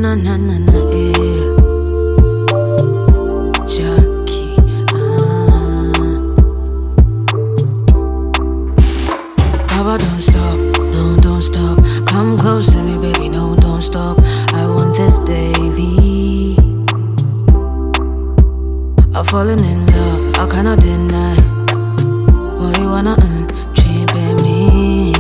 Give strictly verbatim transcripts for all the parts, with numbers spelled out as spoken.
na na na na eh. Jackie, ah. Papa, don't stop, no, don't stop. Come close to me, baby, no, don't stop. I want this daily. I've fallen in love, I cannot deny. Boy, you wanna mm, treat me.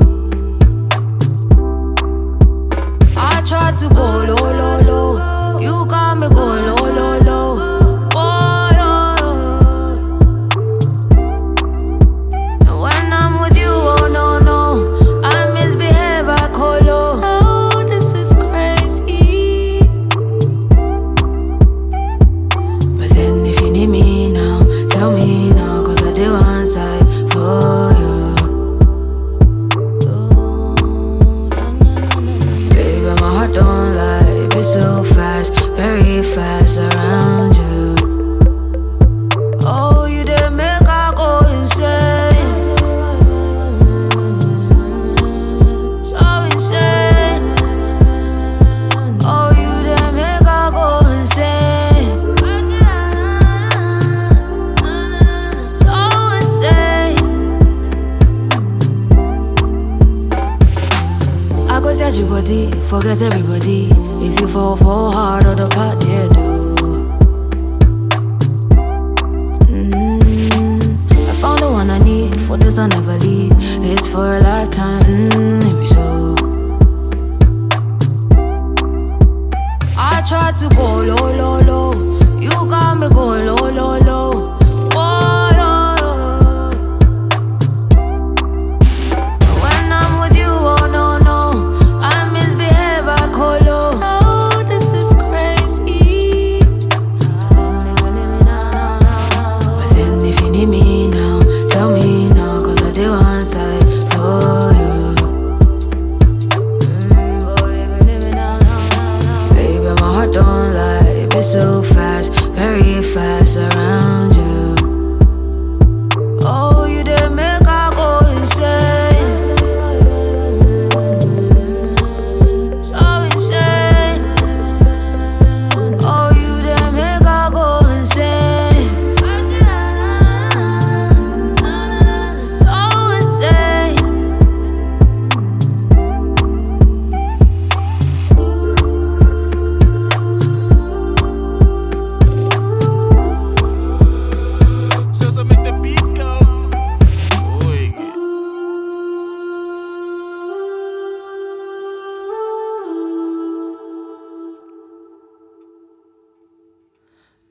I tried to go low, low, low. You got me go low, low, low. Boy, oh. And when I'm with you, oh no, no, I misbehave, I call low. Oh, this is crazy. But then if you need me now, tell me now, cause I did one side for you. Baby, my heart don't lie, it beats so fast, very fast around you. Oh, you did make I go insane, so insane. Oh, you did make I go insane, so insane. I go set your body, forget everybody. If you fall, fall hard on the part, yeah, do. Mm, I found the one I need, for this I'll never leave. It's for a lifetime, mm, maybe so. I tried to go low, low.